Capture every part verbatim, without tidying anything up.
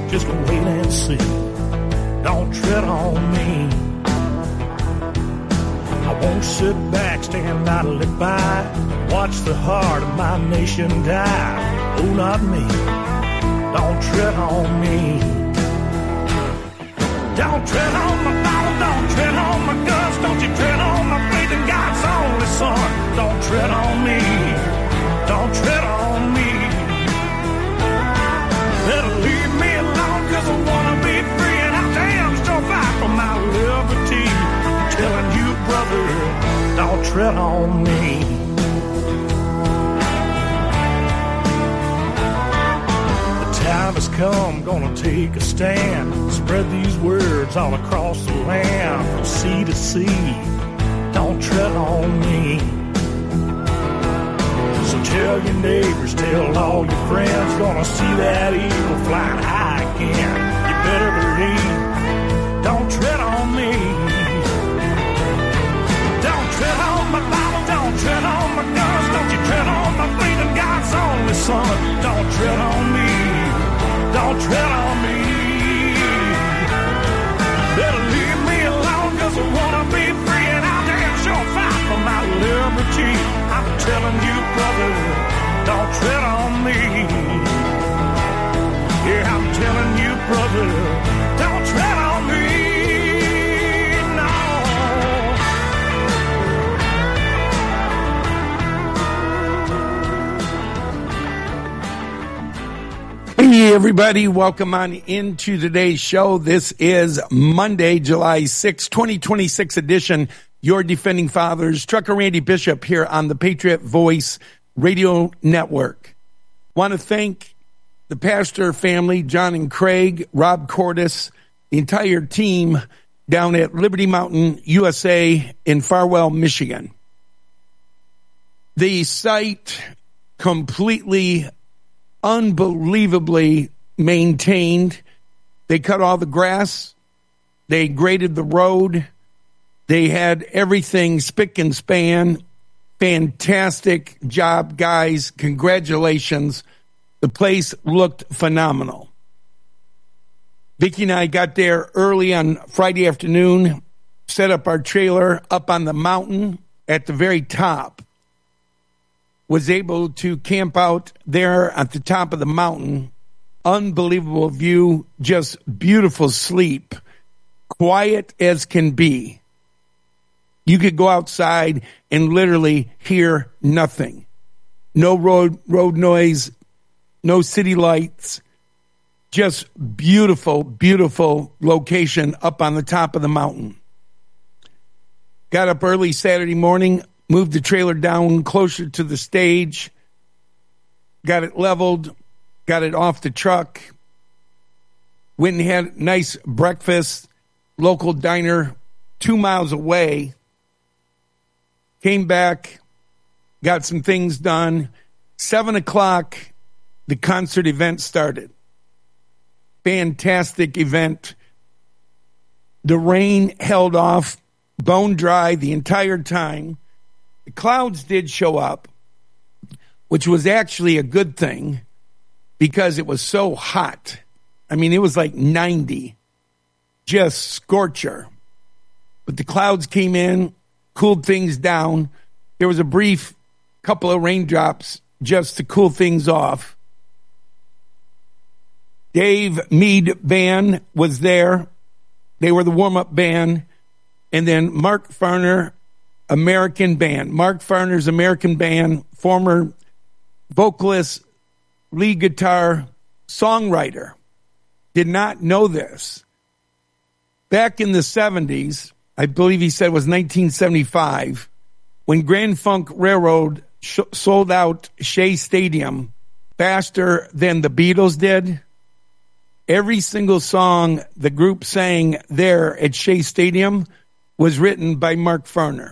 just gonna wait and see. Don't tread on me. I won't sit back, stand idly by, watch the heart of my nation die. Oh, not me. Don't tread on me. Don't tread on my Bible, don't tread on my guts, don't you tread on my faith in God's only Son. Don't tread on me. Don't tread on me. Better leave me alone, cause I wanna be free, and I damn sure fight for my liberty. I'm telling you, brother, don't tread on me. The time has come, gonna take a stand, spread these words all across the land, from sea to sea. Don't tread on me. So tell your neighbors, tell all your friends, gonna see that eagle flying high again. You better believe, don't tread on me. Don't tread on my Bible, don't tread on my guns, don't you tread on my faith in God's only Son. Don't tread on me, don't tread on me. Better leave me alone, cause I wanna be free, and I'll damn sure fight for my liberty. I'm telling you, brother, don't tread on me. Yeah, I'm telling you, brother, don't tread on me. No. Hey, everybody, welcome on into today's show. This is Monday, July sixth, twenty twenty-six edition. Your Defending Fathers, Trucker Randy Bishop here on the Patriot Voice Radio Network. Want to thank the pastor family, John and Craig, Rob Cordis, the entire team down at Liberty Mountain, U S A in Farwell, Michigan. The site completely, unbelievably maintained. They cut all the grass. They graded the road. They had everything spick and span. Fantastic job, guys. Congratulations. The place looked phenomenal. Vicki and I got there early on Friday afternoon, set up our trailer up on the mountain at the very top. Was able to camp out there at the top of the mountain. Unbelievable view, just beautiful sleep. Quiet as can be. You could go outside and literally hear nothing. No road road noise, no city lights. Just beautiful, beautiful location up on the top of the mountain. Got up early Saturday morning, moved the trailer down closer to the stage, got it leveled, got it off the truck, went and had a nice breakfast, local diner two miles away. Came back, got some things done. Seven o'clock, the concert event started. Fantastic event. The rain held off, bone dry the entire time. The clouds did show up, which was actually a good thing because it was so hot. I mean, it was like ninety, just scorcher. But the clouds came in, cooled things down. There was a brief couple of raindrops just to cool things off. Dave Mead Band was there. They were the warm-up band. And then Mark Farner, American Band. Mark Farner's American Band, former vocalist, lead guitar, songwriter. Did not know this. Back in the seventies, I believe he said it was nineteen seventy-five, when Grand Funk Railroad sh- sold out Shea Stadium faster than the Beatles did. Every single song the group sang there at Shea Stadium was written by Mark Farner.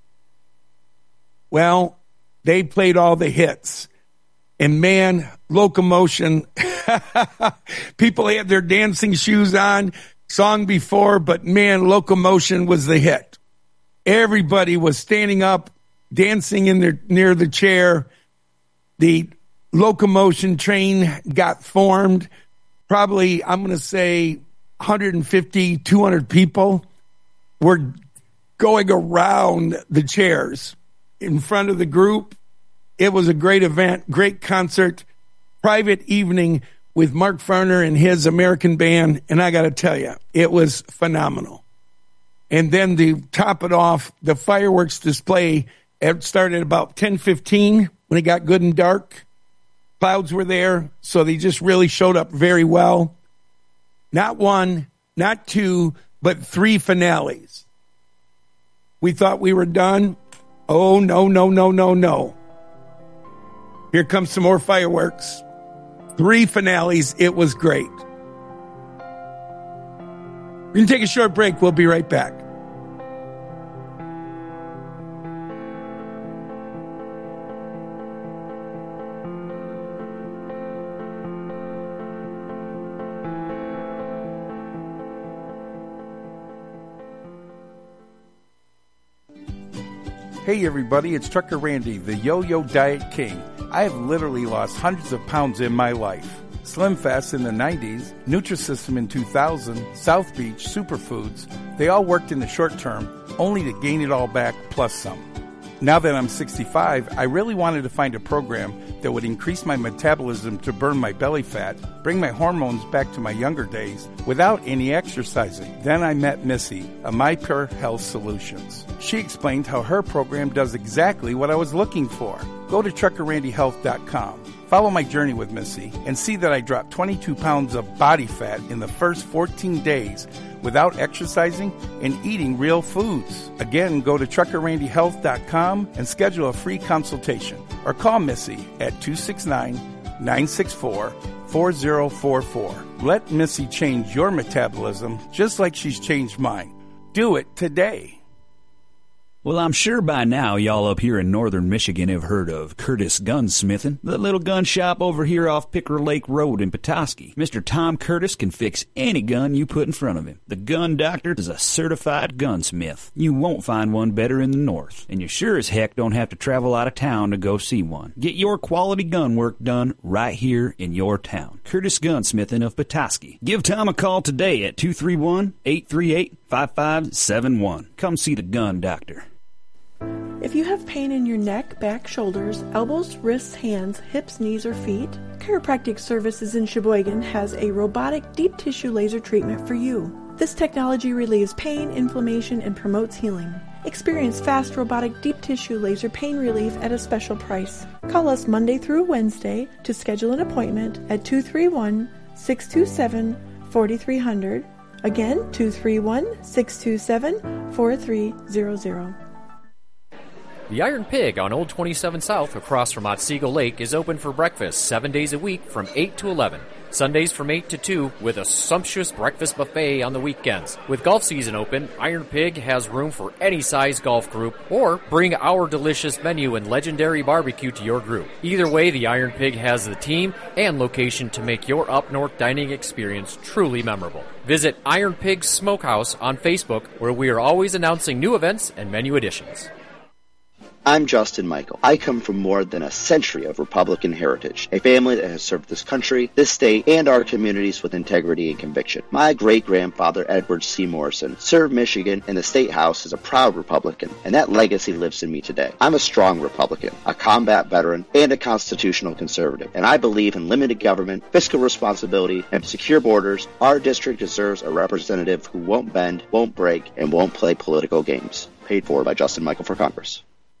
Well, they played all the hits. And man, Locomotion, people had their dancing shoes on, song before, but man, Locomotion was the hit. Everybody was standing up, dancing in their near the chair. The Locomotion train got formed. probably, I'm going to say one hundred fifty, two hundred people were going around the chairs in front of the group. It was a great event, great concert, private evening with Mark Farner and his American band, and I got to tell you, it was phenomenal. And then to top it off, the fireworks display it started about ten fifteen when it got good and dark. Clouds were there, so they just really showed up very well. Not one, not two, but three finales. We thought we were done. Oh, no, no, no, no, no. Here comes some more fireworks. Three finales. It was great. We're going to take a short break. We'll be right back. Hey everybody, it's Trucker Randy, the Yo-Yo Diet King. I have literally lost hundreds of pounds in my life. Slim Fast in the nineties, Nutrisystem in two thousand, South Beach, Superfoods, they all worked in the short term, only to gain it all back plus some. Now that I'm sixty-five, I really wanted to find a program that would increase my metabolism to burn my belly fat, bring my hormones back to my younger days without any exercising. Then I met Missy of My Pure Health Solutions. She explained how her program does exactly what I was looking for. Go to trucker randy health dot com. Follow my journey with Missy and see that I dropped twenty-two pounds of body fat in the first fourteen days without exercising and eating real foods. Again, go to trucker randy health dot com and schedule a free consultation or call Missy at two six nine, nine six four, four zero four four. Let Missy change your metabolism just like she's changed mine. Do it today. Well, I'm sure by now y'all up here in northern Michigan have heard of Curtis Gunsmithing, the little gun shop over here off Picker Lake Road in Petoskey. Mister Tom Curtis can fix any gun you put in front of him. The Gun Doctor is a certified gunsmith. You won't find one better in the north, and you sure as heck don't have to travel out of town to go see one. Get your quality gun work done right here in your town. Curtis Gunsmithing of Petoskey. Give Tom a call today at two three one, eight three eight, five five seven one. Come see the Gun Doctor. If you have pain in your neck, back, shoulders, elbows, wrists, hands, hips, knees, or feet, Chiropractic Services in Sheboygan has a robotic deep tissue laser treatment for you. This technology relieves pain, inflammation, and promotes healing. Experience fast robotic deep tissue laser pain relief at a special price. Call us Monday through Wednesday to schedule an appointment at two three one, six two seven, four three zero zero. Again, two three one, six two seven, four three zero zero. The Iron Pig on Old twenty-seven South across from Otsego Lake is open for breakfast seven days a week from eight to eleven. Sundays from eight to two with a sumptuous breakfast buffet on the weekends. With golf season open, Iron Pig has room for any size golf group, or bring our delicious menu and legendary barbecue to your group. Either way, the Iron Pig has the team and location to make your up-north dining experience truly memorable. Visit Iron Pig Smokehouse on Facebook, where we are always announcing new events and menu additions. I'm Justin Michael. I come from more than a century of Republican heritage, a family that has served this country, this state, and our communities with integrity and conviction. My great-grandfather, Edward C. Morrison, served Michigan in the State House as a proud Republican, and that legacy lives in me today. I'm a strong Republican, a combat veteran, and a constitutional conservative, and I believe in limited government, fiscal responsibility, and secure borders. Our district deserves a representative who won't bend, won't break, and won't play political games. Paid for by Justin Michael for Congress.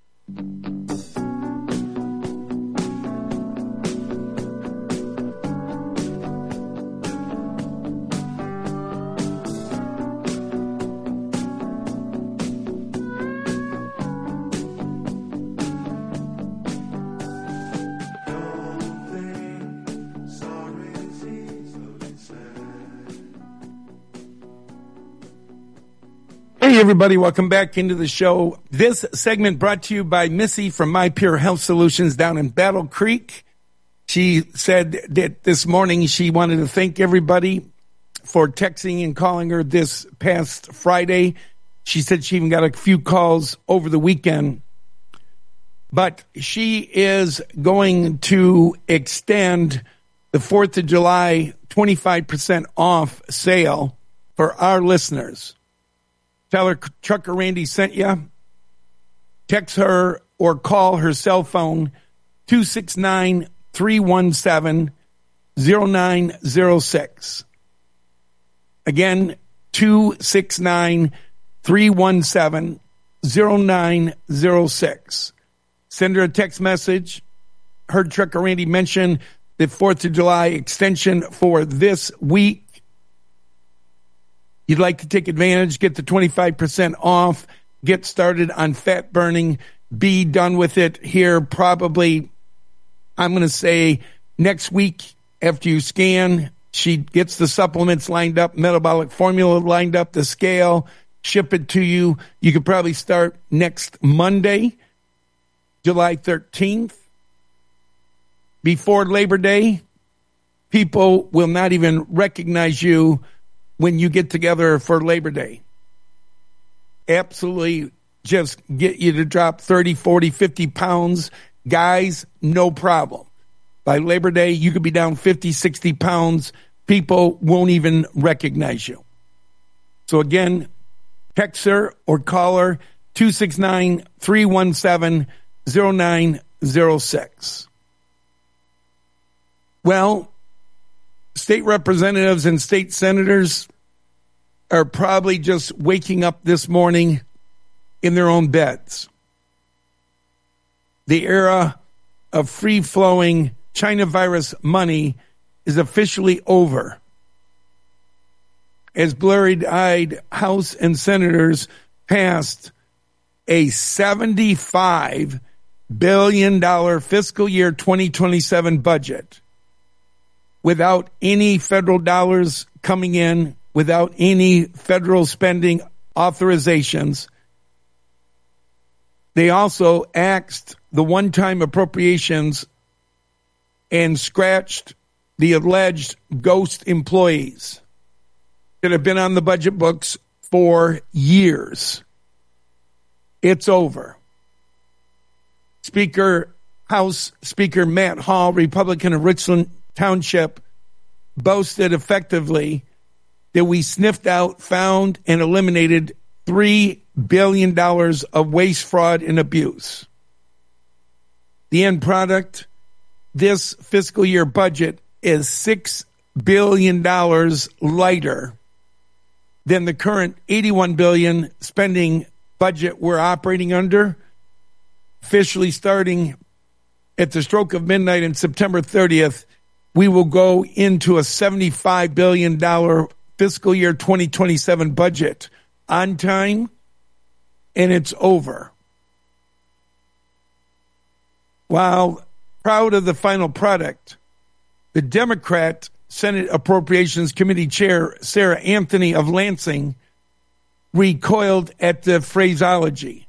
Hey, everybody. Welcome back into the show. This segment brought to you by Missy from My Pure Health Solutions down in Battle Creek. She said that this morning she wanted to thank everybody for texting and calling her this past Friday. She said she even got a few calls over the weekend. But she is going to extend the fourth of July twenty-five percent off sale for our listeners. Tell her Trucker Randy sent you. Text her or call her cell phone two six nine, three one seven, zero nine zero six. Again, two six nine, three one seven, zero nine zero six. Send her a text message. Heard Trucker Randy mention the fourth of July extension for this week. You'd like to take advantage, get the twenty-five percent off, get started on fat burning, be done with it here probably, I'm going to say, next week after you scan. She gets the supplements lined up, metabolic formula lined up, the scale, ship it to you. You could probably start next Monday, July thirteenth. Before Labor Day, people will not even recognize you when you get together for Labor Day. Absolutely just get you to drop thirty, forty, fifty pounds. Guys, no problem. By Labor Day, you could be down fifty, sixty pounds. People won't even recognize you. So again, text her or call her two six nine, three one seven, zero nine zero six. Well, state representatives and state senators are probably just waking up this morning in their own beds. The era of free-flowing China virus money is officially over, as blurry-eyed House and senators passed a seventy-five billion dollars fiscal year twenty twenty-seven budget without any federal dollars coming in, without any federal spending authorizations. They also axed the one-time appropriations and scratched the alleged ghost employees that have been on the budget books for years. It's over. Speaker, House Speaker Matt Hall, Republican of Richland Township, boasted effectively that we sniffed out, found, and eliminated three billion dollars of waste, fraud, and abuse. The end product, this fiscal year budget, is six billion dollars lighter than the current eighty-one billion dollars spending budget we're operating under, officially starting at the stroke of midnight on September thirtieth. We will go into a seventy-five billion dollars fiscal year twenty twenty-seven budget on time, and it's over. While proud of the final product, the Democrat Senate Appropriations Committee Chair Sarah Anthony of Lansing recoiled at the phraseology.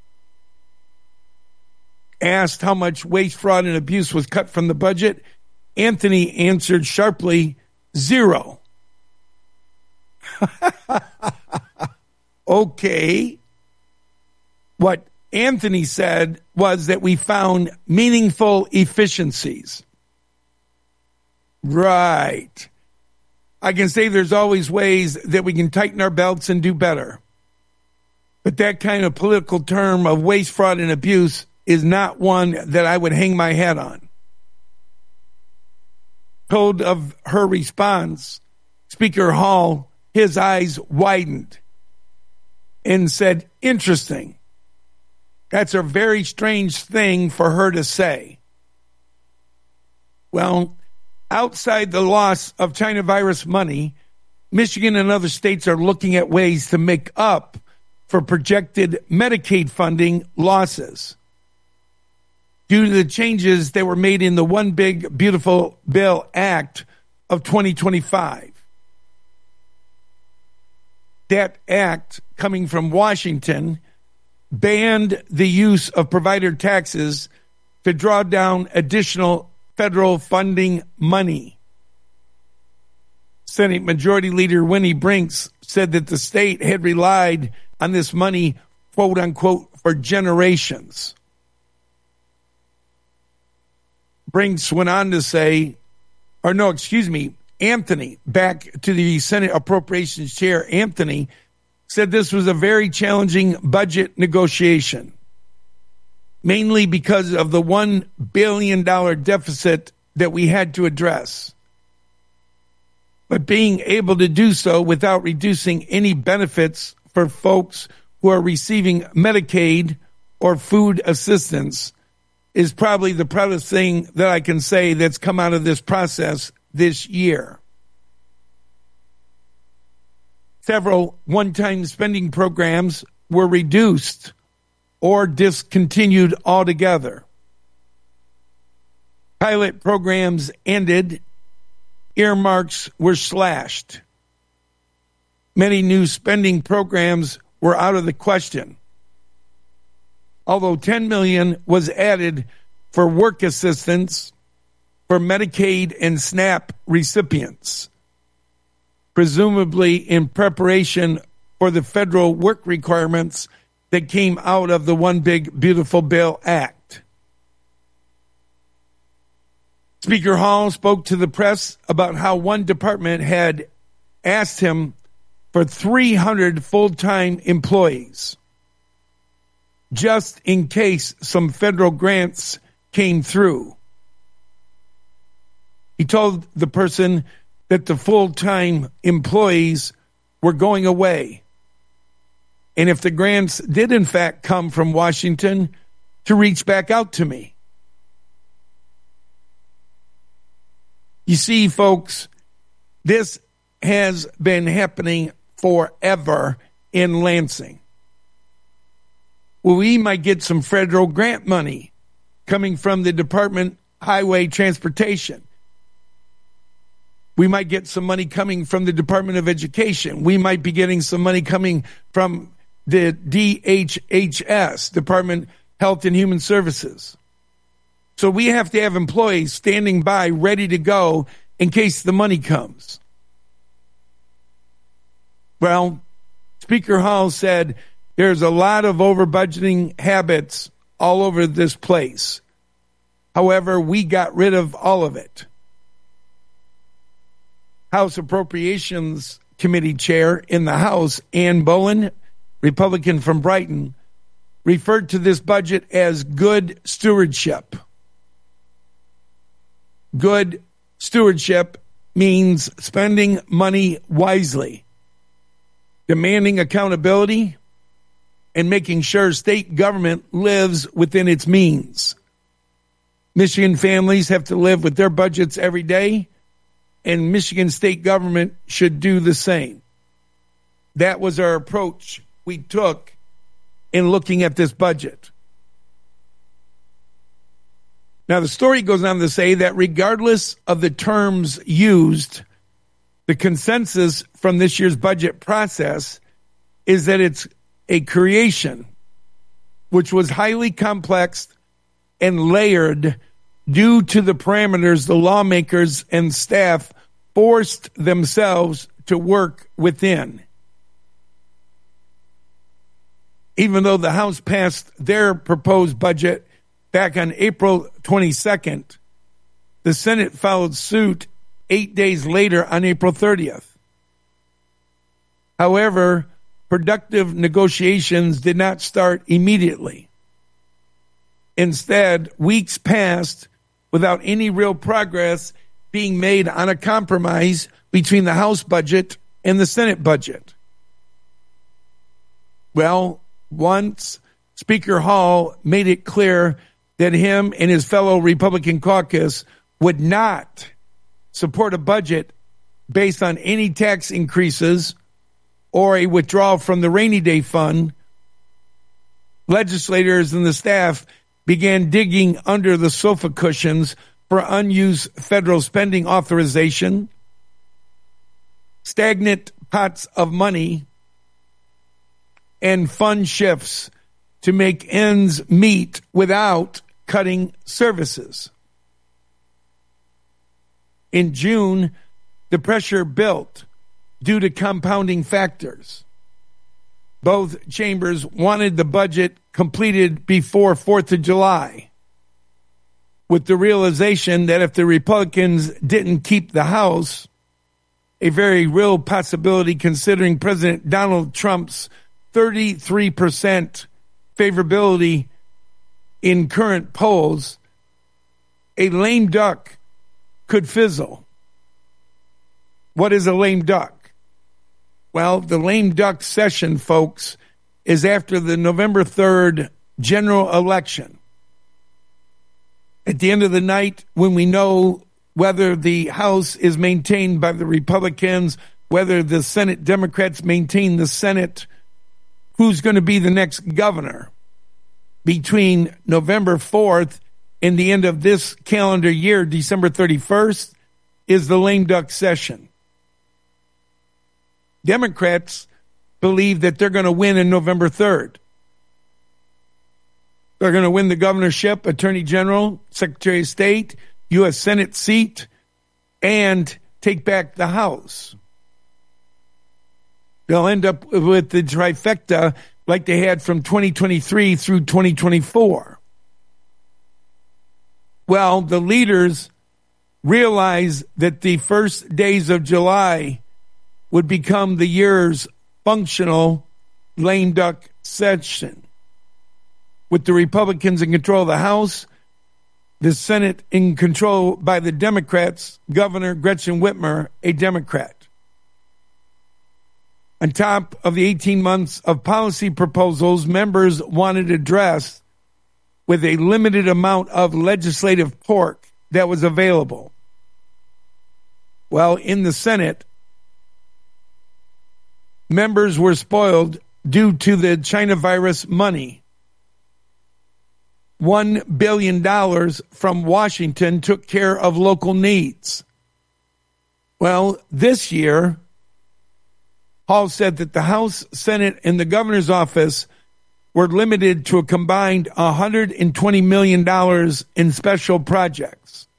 Asked how much waste, fraud, and abuse was cut from the budget, Anthony answered sharply, zero. Okay. What Anthony said was that we found meaningful efficiencies. Right. I can say there's always ways that we can tighten our belts and do better. But that kind of political term of waste, fraud, and abuse is not one that I would hang my hat on. Told of her response, Speaker Hall, his eyes widened and said, interesting. That's a very strange thing for her to say. Well, outside the loss of China virus money, Michigan and other states are looking at ways to make up for projected Medicaid funding losses due to the changes that were made in the One Big Beautiful Bill Act of twenty twenty-five. That act, coming from Washington, banned the use of provider taxes to draw down additional federal funding money. Senate Majority Leader Winnie Brinks said that the state had relied on this money, quote unquote, for generations. Brinks went on to say, or no, excuse me, Anthony, back to the Senate Appropriations Chair, Anthony, said this was a very challenging budget negotiation, mainly because of the one billion dollars deficit that we had to address. But being able to do so without reducing any benefits for folks who are receiving Medicaid or food assistance is probably the proudest thing that I can say that's come out of this process this year. Several one-time spending programs were reduced or discontinued altogether. Pilot programs ended. Earmarks were slashed. Many new spending programs were out of the question. Although ten million dollars was added for work assistance for Medicaid and SNAP recipients, presumably in preparation for the federal work requirements that came out of the One Big Beautiful Bill Act. Speaker Hall spoke to the press about how one department had asked him for three hundred full-time employees, just in case some federal grants came through. He told the person that the full-time employees were going away, and if the grants did in fact come from Washington, to reach back out to me. You see, folks, this has been happening forever in Lansing. Well, we might get some federal grant money coming from the Department of Highway Transportation. We might get some money coming from the Department of Education. We might be getting some money coming from the D H H S, Department of Health and Human Services. So we have to have employees standing by ready to go in case the money comes. Well, Speaker Hall said there's a lot of over-budgeting habits all over this place. However, we got rid of all of it. House Appropriations Committee Chair in the House, Ann Bolen, Republican from Brighton, referred to this budget as good stewardship. Good stewardship means spending money wisely, demanding accountability, and making sure state government lives within its means. Michigan families have to live with their budgets every day, and Michigan state government should do the same. That was our approach we took in looking at this budget. Now, the story goes on to say that regardless of the terms used, the consensus from this year's budget process is that it's a creation which was highly complex and layered due to the parameters the lawmakers and staff forced themselves to work within. Even though the House passed their proposed budget back on April twenty-second, the Senate followed suit eight days later on April thirtieth. However, productive negotiations did not start immediately. Instead, weeks passed without any real progress being made on a compromise between the House budget and the Senate budget. Well, once Speaker Hall made it clear that him and his fellow Republican caucus would not support a budget based on any tax increases or a withdrawal from the rainy day fund, legislators and the staff began digging under the sofa cushions for unused federal spending authorization, stagnant pots of money, and fund shifts to make ends meet without cutting services. In June, the pressure built due to compounding factors. Both chambers wanted the budget completed before fourth of July, with the realization that if the Republicans didn't keep the House, a very real possibility considering President Donald Trump's thirty-three percent favorability in current polls. A lame duck could fizzle. What is a lame duck? Well, the lame duck session, folks, is after the November third general election. At the end of the night, when we know whether the House is maintained by the Republicans, whether the Senate Democrats maintain the Senate, who's going to be the next governor between November fourth and the end of this calendar year, December thirty-first, is the lame duck session. Democrats believe that they're going to win on November third. They're going to win the governorship, attorney general, secretary of state, U S Senate seat, and take back the House. They'll end up with the trifecta like they had from twenty twenty-three through twenty twenty-four. Well, the leaders realized that the first days of July would become the year's functional lame duck session. With the Republicans in control of the House, the Senate in control by the Democrats, Governor Gretchen Whitmer, a Democrat. On top of the eighteen months of policy proposals members wanted addressed with a limited amount of legislative pork that was available. Well, in the Senate, members were spoiled due to the China virus money. One billion dollars from Washington took care of local needs. Well, this year, Hall said that the House, Senate, and the governor's office were limited to a combined one hundred twenty million dollars in special projects.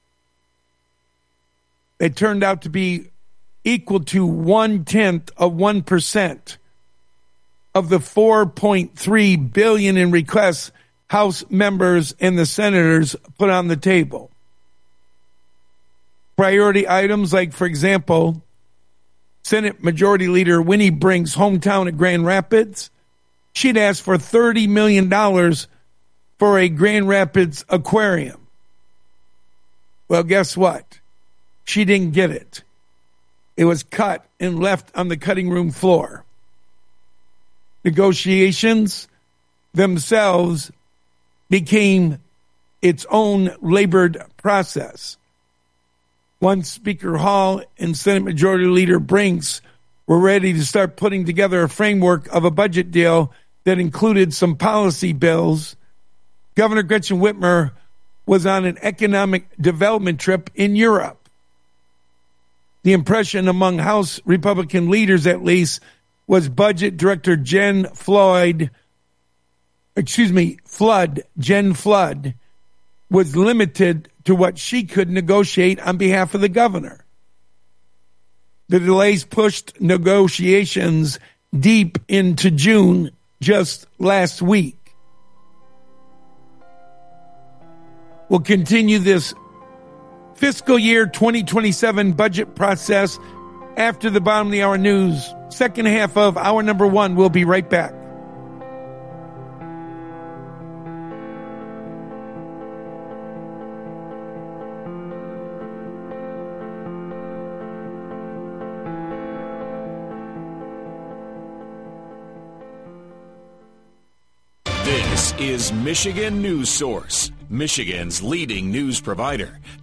It turned out to be equal to one-tenth of one percent of the four point three billion dollars in requests House members and the senators put on the table. Priority items like, for example, Senate Majority Leader Winnie Brink's hometown of Grand Rapids. She'd asked for thirty million dollars for a Grand Rapids aquarium. Well, guess what? She didn't get it. It was cut and left on the cutting room floor. Negotiations themselves became its own labored process. Once Speaker Hall and Senate Majority Leader Brinks were ready to start putting together a framework of a budget deal that included some policy bills, Governor Gretchen Whitmer was on an economic development trip in Europe. The impression among House Republican leaders, at least, was Budget Director Jen Floyd excuse me, Flood, Jen Flood, was limited to what she could negotiate on behalf of the governor. The delays pushed negotiations deep into June just last week. We'll continue this fiscal year twenty twenty-seven budget process after the bottom of the hour news. Second half of hour number one. We'll be right back. This is Michigan News Source, Michigan's leading news provider.